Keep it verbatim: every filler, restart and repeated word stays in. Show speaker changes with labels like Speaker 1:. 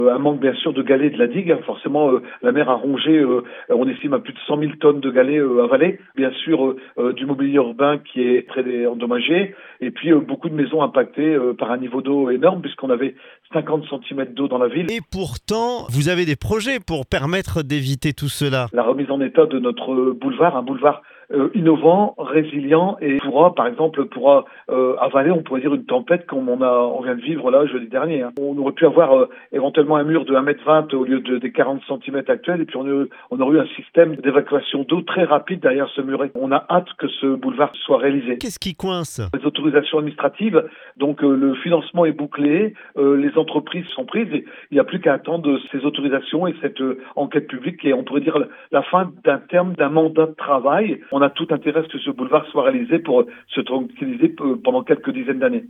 Speaker 1: Un manque bien sûr de galets de la digue, hein. Forcément euh, la mer a rongé, euh, on estime à plus de cent mille tonnes de galets euh, avalés. Bien sûr euh, euh, du mobilier urbain qui est très endommagé et puis euh, beaucoup de maisons impactées euh, par un niveau d'eau énorme puisqu'on avait cinquante centimètres d'eau dans la ville.
Speaker 2: Et pourtant, vous avez des projets pour permettre d'éviter tout cela.
Speaker 1: La remise en état de notre boulevard, un boulevard euh, innovant, résilient et pourra, par exemple, pourra euh, avaler, on pourrait dire, une tempête comme on a, on vient de vivre là jeudi dernier. Hein. On aurait pu avoir euh, éventuellement un mur de un mètre vingt au lieu de, des quarante centimètres actuels et puis on, a, on aurait eu un système d'évacuation d'eau très rapide derrière ce muret. On a hâte que ce boulevard soit réalisé.
Speaker 2: Qu'est-ce qui coince?
Speaker 1: Les autorisations administratives, donc euh, le financement est bouclé, euh, les entreprises sont prises et il n'y a plus qu'à attendre ces autorisations et cette euh, enquête publique et on pourrait dire la fin d'un terme d'un mandat de travail. On a tout intérêt à ce que ce boulevard soit réalisé pour se tranquilliser pendant quelques dizaines d'années.